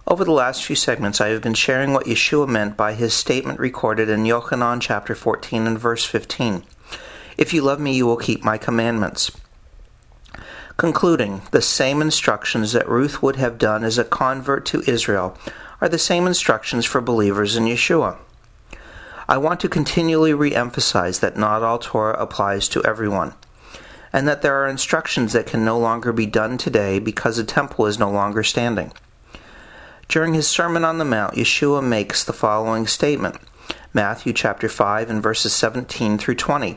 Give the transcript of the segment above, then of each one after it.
Over the last few segments, I have been sharing what Yeshua meant by his statement recorded in Yochanan chapter 14 and verse 15. If you love me, you will keep my commandments. Concluding, the same instructions that Ruth would have done as a convert to Israel are the same instructions for believers in Yeshua. I want to continually re-emphasize that not all Torah applies to everyone, and that there are instructions that can no longer be done today because the temple is no longer standing. During his Sermon on the Mount, Yeshua makes the following statement, Matthew chapter 5 and verses 17 through 20.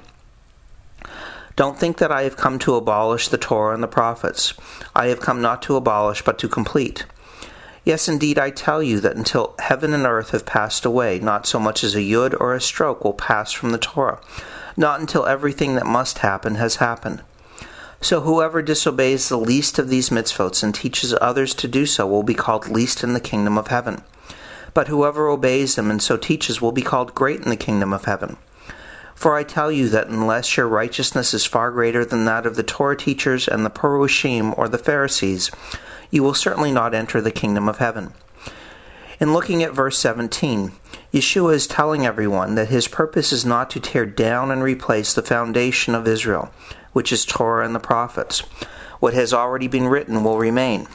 Don't think that I have come to abolish the Torah and the prophets. I have come not to abolish, but to complete. Yes, indeed, I tell you that until heaven and earth have passed away, not so much as a yud or a stroke will pass from the Torah, not until everything that must happen has happened. So whoever disobeys the least of these mitzvot and teaches others to do so will be called least in the kingdom of heaven. But whoever obeys them and so teaches will be called great in the kingdom of heaven. For I tell you that unless your righteousness is far greater than that of the Torah teachers and the Perushim or the Pharisees, you will certainly not enter the kingdom of heaven. In looking at verse 17, Yeshua is telling everyone that his purpose is not to tear down and replace the foundation of Israel, which is Torah and the prophets. What has already been written will remain.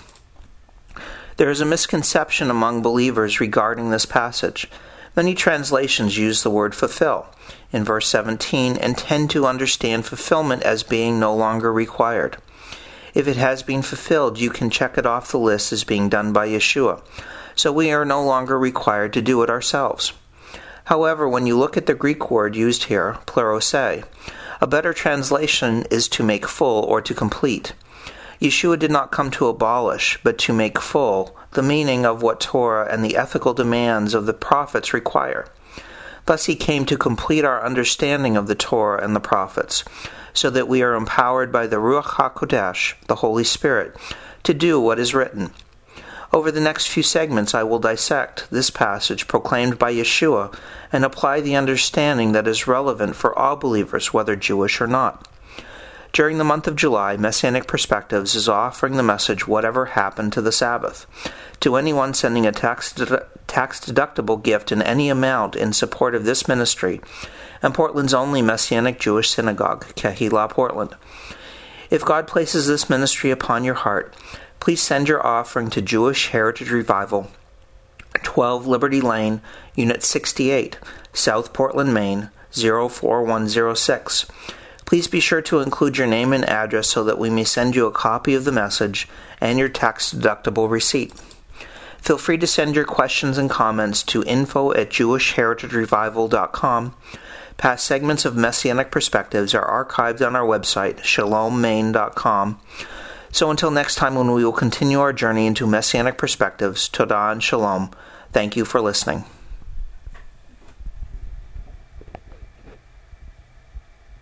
There is a misconception among believers regarding this passage. Many translations use the word fulfill in verse 17 and tend to understand fulfillment as being no longer required. If it has been fulfilled, you can check it off the list as being done by Yeshua, so we are no longer required to do it ourselves. However, when you look at the Greek word used here, plerose, a better translation is to make full or to complete. Yeshua did not come to abolish, but to make full the meaning of what Torah and the ethical demands of the prophets require. Thus he came to complete our understanding of the Torah and the prophets, so that we are empowered by the Ruach HaKodesh, the Holy Spirit, to do what is written. Over the next few segments I will dissect this passage proclaimed by Yeshua and apply the understanding that is relevant for all believers, whether Jewish or not. During the month of July, Messianic Perspectives is offering the message, Whatever Happened to the Sabbath, to anyone sending a tax-deductible gift in any amount in support of this ministry and Portland's only Messianic Jewish synagogue, Kehillah Portland. If God places this ministry upon your heart, please send your offering to Jewish Heritage Revival, 12 Liberty Lane, Unit 68, South Portland, Maine, 04106. Please be sure to include your name and address so that we may send you a copy of the message and your tax-deductible receipt. Feel free to send your questions and comments to info@jewishheritagerevival.com. Past segments of Messianic Perspectives are archived on our website, shalommaine.com. So until next time when we will continue our journey into Messianic Perspectives, Todah and Shalom, thank you for listening.